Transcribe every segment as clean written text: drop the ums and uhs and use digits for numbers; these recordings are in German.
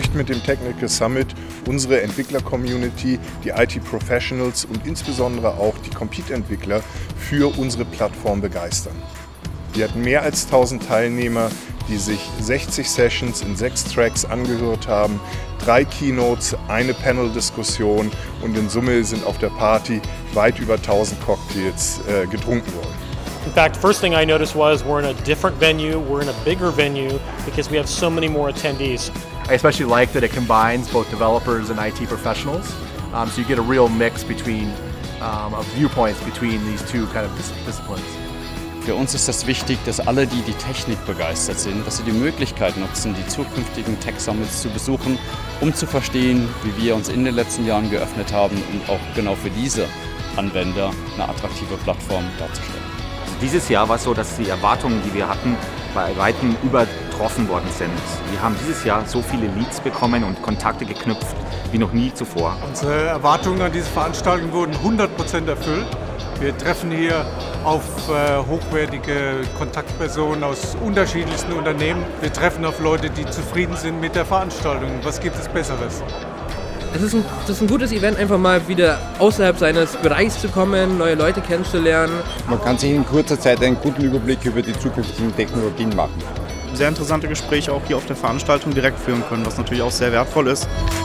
möchten mit dem Technical Summit unsere Entwickler-Community, die IT-Professionals und insbesondere auch die Compete-Entwickler für unsere Plattform begeistern. Wir hatten mehr als 1000 Teilnehmer, die sich 60 Sessions in 6 Tracks angehört haben, 3 Keynotes, eine Panel-Diskussion und in Summe sind auf der Party weit über 1000 Cocktails getrunken worden. In fact, first thing I noticed was we're in a different venue, we're in a bigger venue because we have so many more attendees. I especially like that it combines both developers and IT professionals, so you get a real mix of viewpoints between these two kind of disciplines. Für uns ist es wichtig, dass alle, die die Technik begeistert sind, dass sie die Möglichkeit nutzen, die zukünftigen Tech Summits zu besuchen, um zu verstehen, wie wir uns in den letzten Jahren geöffnet haben und auch genau für diese Anwender eine attraktive Plattform darzustellen. Also dieses Jahr war es so, dass die Erwartungen, die wir hatten, bei weitem übertroffen worden sind. Wir haben dieses Jahr so viele Leads bekommen und Kontakte geknüpft wie noch nie zuvor. Unsere Erwartungen an diese Veranstaltung wurden 100% erfüllt. Wir treffen hier auf hochwertige Kontaktpersonen aus unterschiedlichsten Unternehmen. Wir treffen auf Leute, die zufrieden sind mit der Veranstaltung. Was gibt es Besseres? Das ist ein gutes Event, einfach mal wieder außerhalb seines Bereichs zu kommen, neue Leute kennenzulernen. Man kann sich in kurzer Zeit einen guten Überblick über die zukünftigen Technologien machen. Sehr interessante Gespräche auch hier auf der Veranstaltung direkt führen können, was natürlich auch sehr wertvoll ist.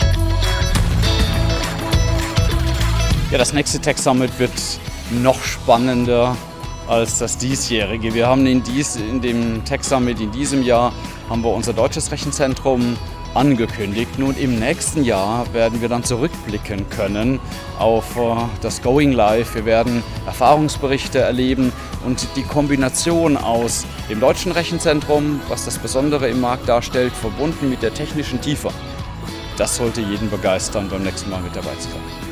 Ja, das nächste Tech Summit wird noch spannender als das diesjährige. Wir haben in dem Tech Summit in diesem Jahr haben wir unser deutsches Rechenzentrum angekündigt. Nun im nächsten Jahr werden wir dann zurückblicken können auf das Going Live. Wir werden Erfahrungsberichte erleben und die Kombination aus dem deutschen Rechenzentrum, was das Besondere im Markt darstellt, verbunden mit der technischen Tiefe. Das sollte jeden begeistern, beim nächsten Mal mit dabei zu sein.